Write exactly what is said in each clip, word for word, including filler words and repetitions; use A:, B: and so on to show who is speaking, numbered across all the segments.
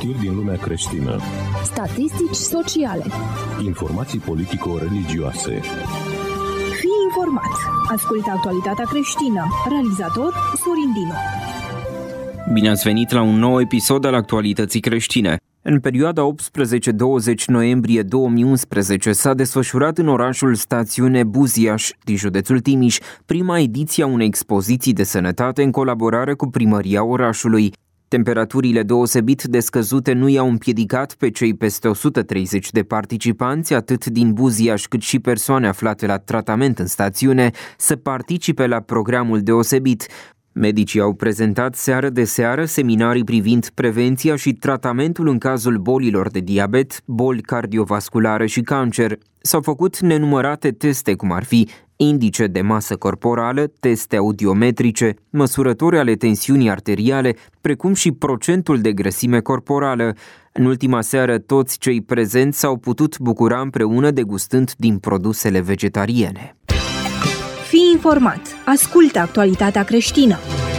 A: Știri din lumea creștină.
B: Statistici sociale.
A: Informații politico-religioase.
B: Fii informat. Ascultă actualitatea creștină. Realizator Sorin Dinu.
C: Bine ați venit la un nou episod al Actualității creștine. În perioada optsprezece douăzeci noiembrie două mii unsprezece s-a desfășurat în orașul Stațiune Buziaș, din județul Timiș, prima ediție a unei expoziții de sănătate în colaborare cu primăria orașului. Temperaturile deosebit de scăzute nu i-au împiedicat pe cei peste o sută treizeci de participanți, atât din Buziaș cât și persoane aflate la tratament în stațiune, să participe la programul deosebit. Medicii au prezentat seară de seară seminarii privind prevenția și tratamentul în cazul bolilor de diabet, boli cardiovasculare și cancer. S-au făcut nenumărate teste, cum ar fi indice de masă corporală, teste audiometrice, măsurători ale tensiunii arteriale, precum și procentul de grăsime corporală. În ultima seară, toți cei prezenți s-au putut bucura împreună degustând din produsele vegetariene.
B: Fii informat. Ascultă actualitatea creștină.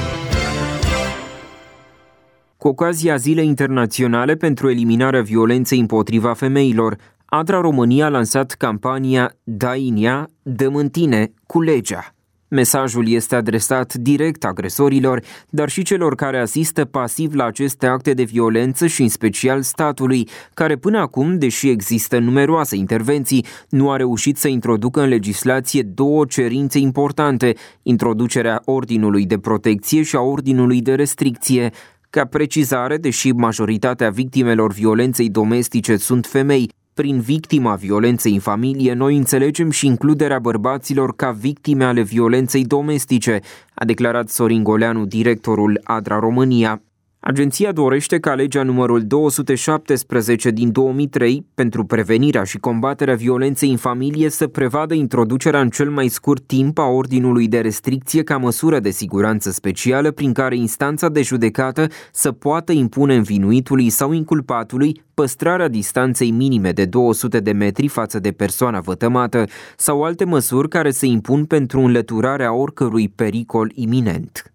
C: Cu ocazia Zilei Internaționale pentru eliminarea violenței împotriva femeilor, Adra România a lansat campania Dai în ea, dă-mi în tine, cu legea. Mesajul este adresat direct agresorilor, dar și celor care asistă pasiv la aceste acte de violență și în special statului, care până acum, deși există numeroase intervenții, nu a reușit să introducă în legislație două cerințe importante, introducerea ordinului de protecție și a ordinului de restricție. Ca precizare, deși majoritatea victimelor violenței domestice sunt femei, prin victima violenței în familie, noi înțelegem și includerea bărbaților ca victime ale violenței domestice, a declarat Sorin Goleanu, directorul Adra România. Agenția dorește ca legea numărul două sute șaptesprezece din două mii trei pentru prevenirea și combaterea violenței în familie să prevadă introducerea în cel mai scurt timp a ordinului de restricție ca măsură de siguranță specială prin care instanța de judecată să poată impune învinuitului sau inculpatului păstrarea distanței minime de două sute de metri față de persoana vătămată sau alte măsuri care se impun pentru înlăturarea oricărui pericol iminent.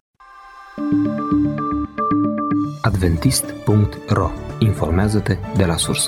D: adventist punct ro. Informează-te de la sursă.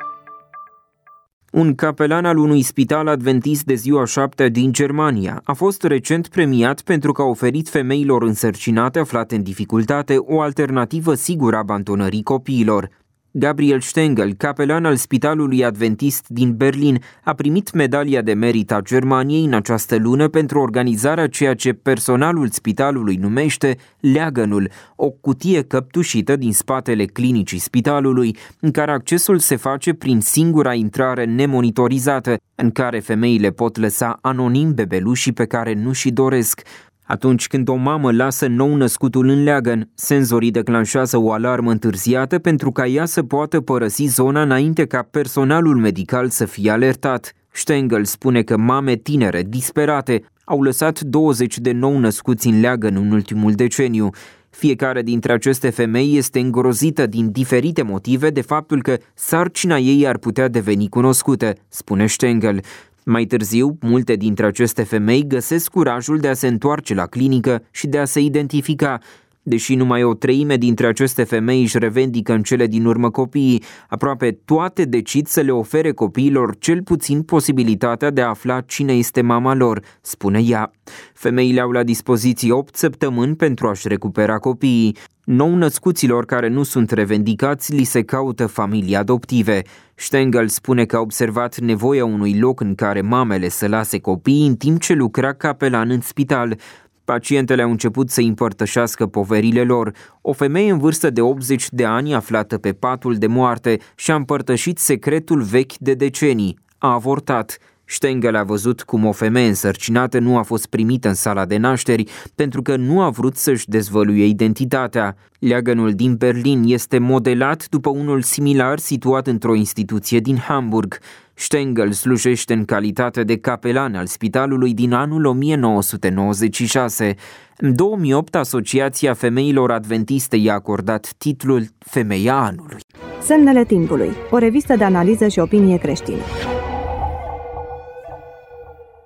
C: Un capelan al unui spital adventist de ziua șaptea din Germania a fost recent premiat pentru că a oferit femeilor însărcinate aflate în dificultate o alternativă sigură abandonării copiilor. Gabriel Stengel, capelan al Spitalului Adventist din Berlin, a primit medalia de merit a Germaniei în această lună pentru organizarea ceea ce personalul spitalului numește Leagănul, o cutie căptușită din spatele clinicii spitalului, în care accesul se face prin singura intrare nemonitorizată, în care femeile pot lăsa anonim bebelușii pe care nu și doresc. Atunci când o mamă lasă nou-născutul în leagăn, senzorii declanșează o alarmă întârziată pentru ca ea să poată părăsi zona înainte ca personalul medical să fie alertat. Stengel spune că mame tinere, disperate, au lăsat douăzeci de nou-născuți în leagăn în ultimul deceniu. Fiecare dintre aceste femei este îngrozită din diferite motive de faptul că sarcina ei ar putea deveni cunoscută, spune Stengel. Mai târziu, multe dintre aceste femei găsesc curajul de a se întoarce la clinică și de a se identifica. Deși numai o treime dintre aceste femei își revendică în cele din urmă copiii, aproape toate decid să le ofere copiilor cel puțin posibilitatea de a afla cine este mama lor, spune ea. Femeile au la dispoziție opt săptămâni pentru a-și recupera copiii. Nou-născuților care nu sunt revendicați li se caută familii adoptive. Stengel spune că a observat nevoia unui loc în care mamele să lase copiii în timp ce lucra capelan în spital. Pacientele au început să împărtășească poverile lor. O femeie în vârstă de optzeci de ani, aflată pe patul de moarte, și-a împărtășit secretul vechi de decenii. A avortat. Stengel a văzut cum o femeie însărcinată nu a fost primită în sala de nașteri pentru că nu a vrut să-și dezvăluie identitatea. Leagănul din Berlin este modelat după unul similar situat într-o instituție din Hamburg. Stengel slujește în calitate de capelan al spitalului din anul o mie nouă sute nouăzeci și șase. În două mii opt, Asociația Femeilor Adventiste i-a acordat titlul Femeia Anului.
E: Semnele timpului, o revistă de analiză și opinie creștină.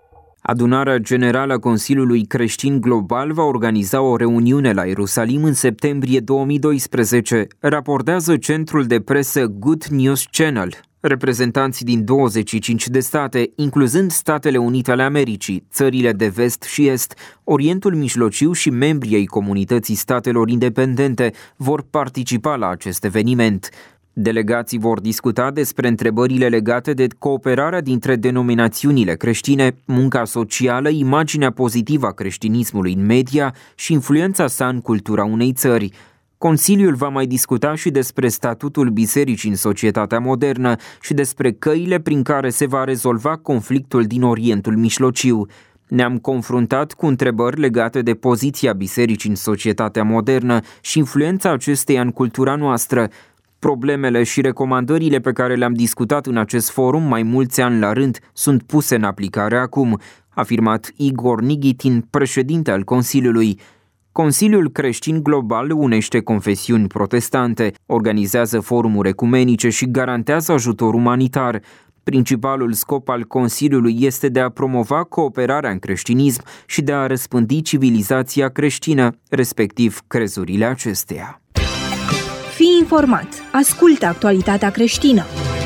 C: Adunarea Generală a Consiliului Creștin Global va organiza o reuniune la Ierusalim în septembrie două mii doisprezece, raportează centrul de presă Good News Channel. Reprezentanții din douăzeci și cinci de state, incluzând Statele Unite ale Americii, țările de vest și est, Orientul Mijlociu și membrii ai comunității statelor independente, vor participa la acest eveniment. Delegații vor discuta despre întrebările legate de cooperarea dintre denominațiunile creștine, munca socială, imaginea pozitivă a creștinismului în media și influența sa în cultura unei țări. Consiliul va mai discuta și despre statutul bisericii în societatea modernă și despre căile prin care se va rezolva conflictul din Orientul Mijlociu. Ne-am confruntat cu întrebări legate de poziția bisericii în societatea modernă și influența acesteia în cultura noastră. Problemele și recomandările pe care le-am discutat în acest forum mai mulți ani la rând sunt puse în aplicare acum, a afirmat Igor Nigitin, președinte al Consiliului. Consiliul Creștin Global unește confesiuni protestante, organizează forumuri ecumenice și garantează ajutor umanitar. Principalul scop al Consiliului este de a promova cooperarea în creștinism și de a răspândi civilizația creștină, respectiv crezurile acesteia.
B: Fii informat. Ascultă actualitatea creștină.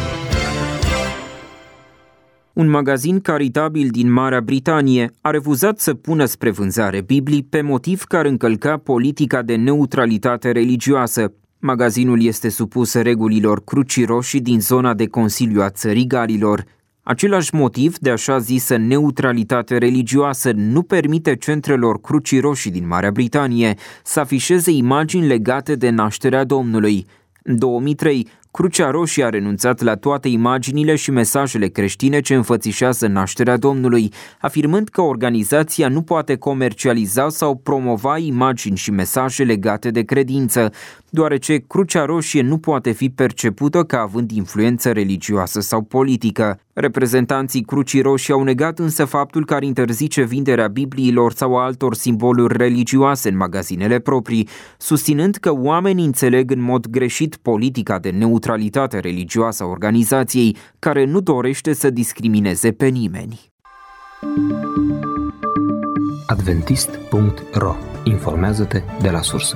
C: Un magazin caritabil din Marea Britanie a refuzat să pună spre vânzare Biblii pe motiv că ar încălca politica de neutralitate religioasă. Magazinul este supus regulilor Crucii Roșii din zona de Consiliu a țării Galilor. Același motiv de așa zisă neutralitate religioasă nu permite centrelor Crucii Roșii din Marea Britanie să afișeze imagini legate de nașterea Domnului. În două mii trei, Crucea Roșie a renunțat la toate imaginile și mesajele creștine ce înfățișează nașterea Domnului, afirmând că organizația nu poate comercializa sau promova imagini și mesaje legate de credință, deoarece Crucea Roșie nu poate fi percepută ca având influență religioasă sau politică. Reprezentanții Crucii Roșii au negat însă faptul că ar interzice vinderea Bibliilor sau altor simboluri religioase în magazinele proprii, susținând că oamenii înțeleg în mod greșit politica de neutralitate religioasă a organizației, care nu dorește să discrimineze pe nimeni.
D: adventist punct ro. Informează-te de la sursă.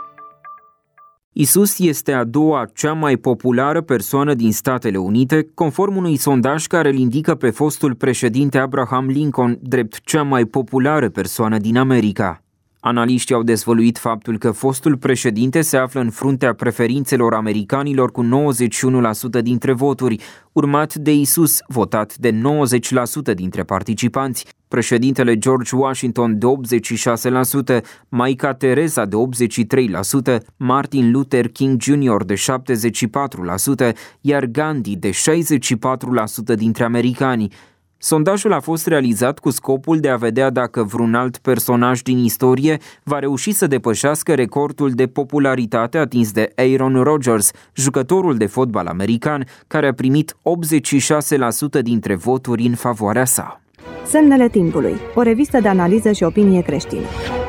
C: Isus este a doua cea mai populară persoană din Statele Unite, conform unui sondaj care îl indică pe fostul președinte Abraham Lincoln drept cea mai populară persoană din America. Analiștii au dezvăluit faptul că fostul președinte se află în fruntea preferințelor americanilor cu nouăzeci și unu la sută dintre voturi, urmat de Isus, votat de nouăzeci la sută dintre participanți, președintele George Washington de optzeci și șase la sută, Maica Teresa de optzeci și trei la sută, Martin Luther King junior de șaptezeci și patru la sută, iar Gandhi de șaizeci și patru la sută dintre americani. Sondajul a fost realizat cu scopul de a vedea dacă vreun alt personaj din istorie va reuși să depășească recordul de popularitate atins de Aaron Rodgers, jucătorul de fotbal american, care a primit optzeci și șase la sută dintre voturi în favoarea sa.
E: Semnele timpului. O revistă de analiză și opinie creștină.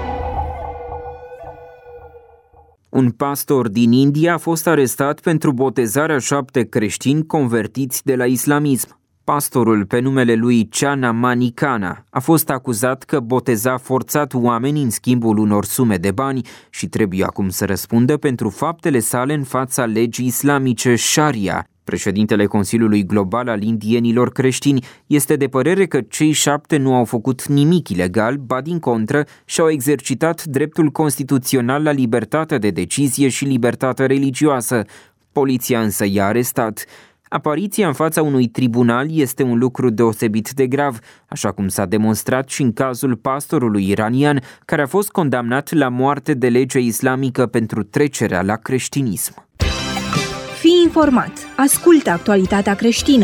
C: Un pastor din India a fost arestat pentru botezarea șapte creștini convertiți de la islamism. Pastorul, pe numele lui Chana Manikana, a fost acuzat că boteza forțat oameni în schimbul unor sume de bani și trebuie acum să răspundă pentru faptele sale în fața legii islamice Sharia. Președintele Consiliului Global al Indienilor Creștini este de părere că cei șapte nu au făcut nimic ilegal, ba din contră și-au exercitat dreptul constituțional la libertate de decizie și libertate religioasă. Poliția însă i-a arestat. Apariția în fața unui tribunal este un lucru deosebit de grav, așa cum s-a demonstrat și în cazul pastorului iranian, care a fost condamnat la moarte de legea islamică pentru trecerea la creștinism.
B: Fii informat. Ascultă actualitatea creștină.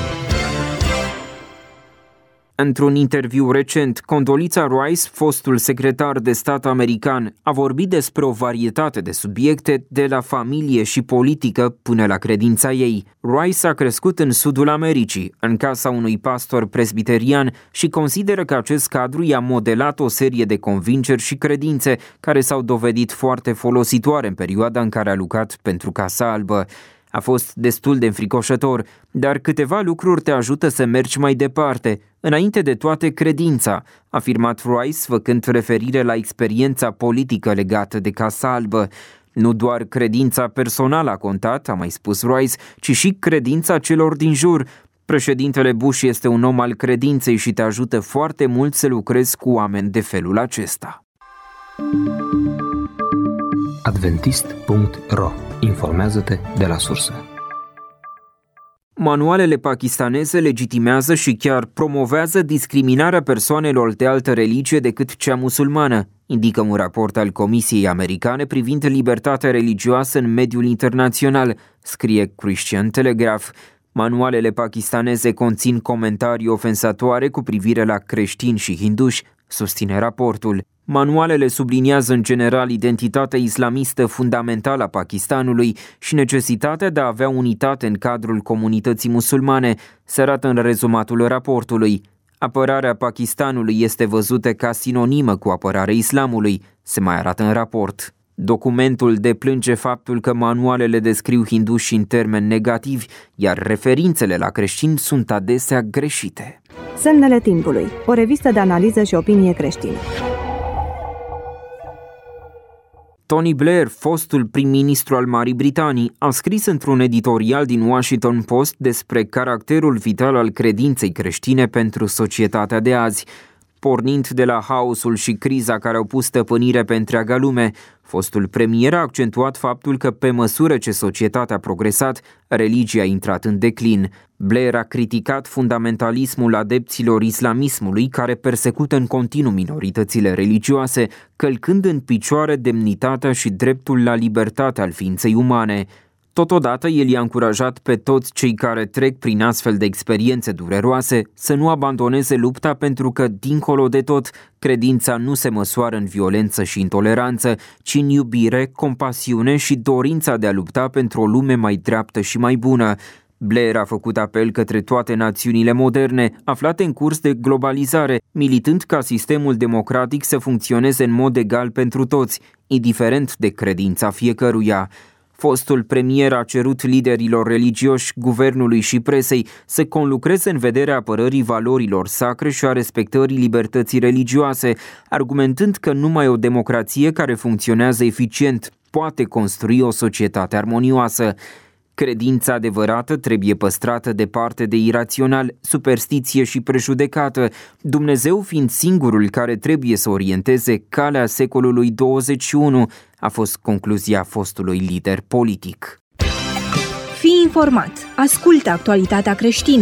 C: Într-un interviu recent, Condoleezza Rice, fostul secretar de stat american, a vorbit despre o varietate de subiecte, de la familie și politică până la credința ei. Rice a crescut în sudul Americii, în casa unui pastor presbiterian și consideră că acest cadru i-a modelat o serie de convingeri și credințe care s-au dovedit foarte folositoare în perioada în care a lucrat pentru Casa Albă. A fost destul de înfricoșător, dar câteva lucruri te ajută să mergi mai departe, înainte de toate credința, a afirmat Rice, făcând referire la experiența politică legată de Casa Albă. Nu doar credința personală a contat, a mai spus Rice, ci și credința celor din jur. Președintele Bush este un om al credinței și te ajută foarte mult să lucrezi cu oameni de felul acesta.
D: adventist punct ro. Informează-te de la sursă.
C: Manualele pakistaneze legitimează și chiar promovează discriminarea persoanelor de altă religie decât cea musulmană, indică un raport al Comisiei Americane privind libertatea religioasă în mediul internațional, scrie Christian Telegraph. Manualele pakistaneze conțin comentarii ofensatoare cu privire la creștini și hinduși, susține raportul. Manualele subliniază în general identitatea islamistă fundamentală a Pakistanului și necesitatea de a avea unitate în cadrul comunității musulmane, se arată în rezumatul raportului. Apărarea Pakistanului este văzută ca sinonimă cu apărarea islamului, se mai arată în raport. Documentul deplânge faptul că manualele descriu hinduși în termeni negativi, iar referințele la creștini sunt adesea greșite.
E: Semnele timpului. O revistă de analiză și opinie creștină.
C: Tony Blair, fostul prim-ministru al Marii Britanii, a scris într-un editorial din Washington Post despre caracterul vital al credinței creștine pentru societatea de azi. Pornind de la haosul și criza care au pus stăpânire pe întreaga lume, fostul premier a accentuat faptul că pe măsură ce societatea a progresat, religia a intrat în declin. Blair a criticat fundamentalismul adepților islamismului care persecută în continuu minoritățile religioase, călcând în picioare demnitatea și dreptul la libertate al ființei umane. Totodată, el i-a încurajat pe toți cei care trec prin astfel de experiențe dureroase să nu abandoneze lupta pentru că, dincolo de tot, credința nu se măsoară în violență și intoleranță, ci în iubire, compasiune și dorința de a lupta pentru o lume mai dreaptă și mai bună. Blair a făcut apel către toate națiunile moderne, aflate în curs de globalizare, militând ca sistemul democratic să funcționeze în mod egal pentru toți, indiferent de credința fiecăruia. Fostul premier a cerut liderilor religioși, guvernului și presei să conlucreze în vederea apărării valorilor sacre și a respectării libertății religioase, argumentând că numai o democrație care funcționează eficient poate construi o societate armonioasă. Credința adevărată trebuie păstrată departe de irațional, superstiție și prejudecată, Dumnezeu fiind singurul care trebuie să orienteze calea secolului douăzeci și unu, a fost concluzia fostului lider politic.
B: Fii informat. Ascultă actualitatea creștină.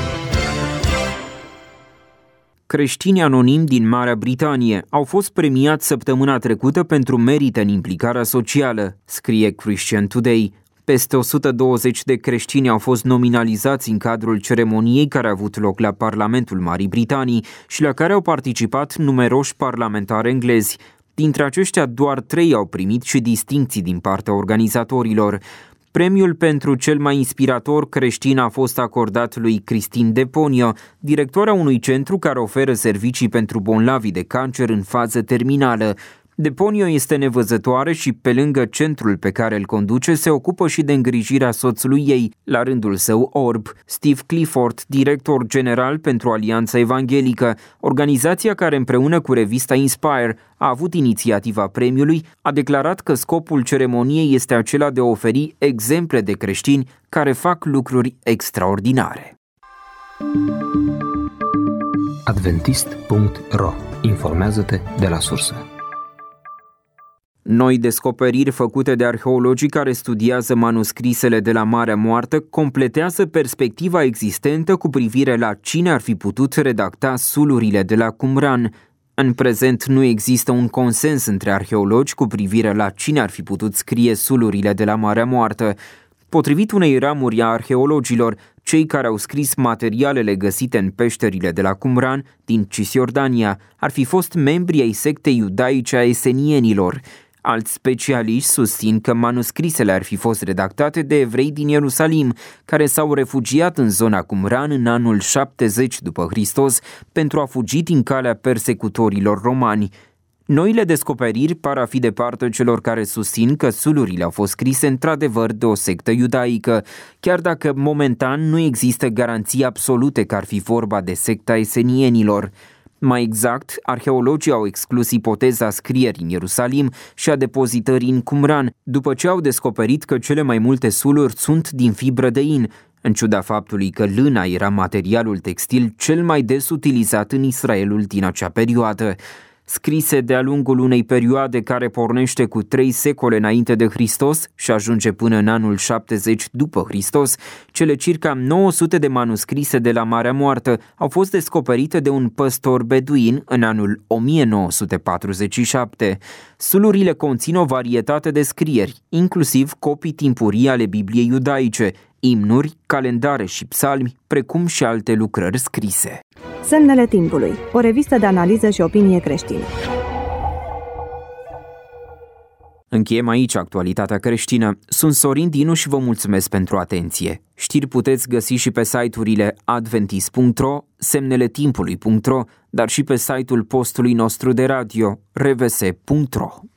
C: Creștini anonimi din Marea Britanie au fost premiați săptămâna trecută pentru merite în implicarea socială, scrie Christian Today. Peste o sută douăzeci de creștini au fost nominalizați în cadrul ceremoniei care a avut loc la Parlamentul Marii Britanii și la care au participat numeroși parlamentari englezi. Dintre aceștia, doar trei au primit și distincții din partea organizatorilor. Premiul pentru cel mai inspirator creștin a fost acordat lui Christine Deponio, directoarea unui centru care oferă servicii pentru bolnavi de cancer în fază terminală. Deponio este nevăzătoare și, pe lângă centrul pe care îl conduce, se ocupă și de îngrijirea soțului ei, la rândul său orb. Steve Clifford, director general pentru Alianța Evanghelică, organizația care împreună cu revista Inspire a avut inițiativa premiului, a declarat că scopul ceremoniei este acela de a oferi exemple de creștini care fac lucruri extraordinare.
D: adventist punct ro. Informează-te de la sursă.
C: Noi descoperiri făcute de arheologii care studiază manuscrisele de la Marea Moartă completează perspectiva existentă cu privire la cine ar fi putut redacta sulurile de la Qumran. În prezent nu există un consens între arheologi cu privire la cine ar fi putut scrie sulurile de la Marea Moartă. Potrivit unei ramuri a arheologilor, cei care au scris materialele găsite în peșterile de la Qumran din Cisjordania ar fi fost membri ai sectei iudaice a esenienilor. Alți specialiști susțin că manuscrisele ar fi fost redactate de evrei din Ierusalim, care s-au refugiat în zona Qumran în anul șaptezeci după Hristos pentru a fugi din calea persecutorilor romani. Noile descoperiri par a fi de partea celor care susțin că sulurile au fost scrise într-adevăr de o sectă iudaică, chiar dacă momentan nu există garanții absolute că ar fi vorba de secta esenienilor. Mai exact, arheologii au exclus ipoteza scrierii în Ierusalim și a depozitării în Qumran, după ce au descoperit că cele mai multe suluri sunt din fibră de in, în ciuda faptului că lâna era materialul textil cel mai des utilizat în Israelul din acea perioadă. Scrise de-a lungul unei perioade care pornește cu trei secole înainte de Hristos și ajunge până în anul șaptezeci după Hristos, cele circa nouă sute de manuscrise de la Marea Moartă au fost descoperite de un păstor beduin în anul o mie nouă sute patruzeci și șapte. Sulurile conțin o varietate de scrieri, inclusiv copii timpurii ale Bibliei iudaice, imnuri, calendare și psalmi, precum și alte lucrări scrise.
E: Semnele timpului, o revistă de analiză și opinie creștină.
C: Încheiem aici actualitatea creștină. Sunt Sorin Dinu și vă mulțumesc pentru atenție. Știri puteți găsi și pe site-urile adventist punct ro, semnele timpului punct ro, dar și pe site-ul postului nostru de radio, r v s punct ro.